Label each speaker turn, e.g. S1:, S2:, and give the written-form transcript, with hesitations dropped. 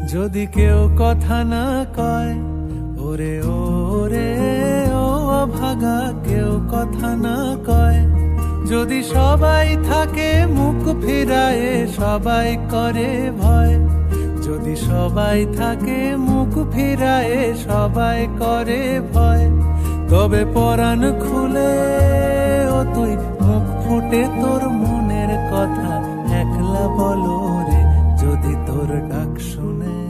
S1: যদি কেউ কথা না কয়, ওরে ওরে ও অভাগা, কেউ কথা না কয়। যদি সবাই থাকে মুখ ফিরায়ে, সবাই করে ভয়। যদি সবাই থাকে মুখ ফিরায়ে, সবাই করে ভয়। তবে পরাণ খুলে ও তুই মুখ ফুটে তোর মনের কথা একলা বলো রে, যদি তোর ডাক শুনে।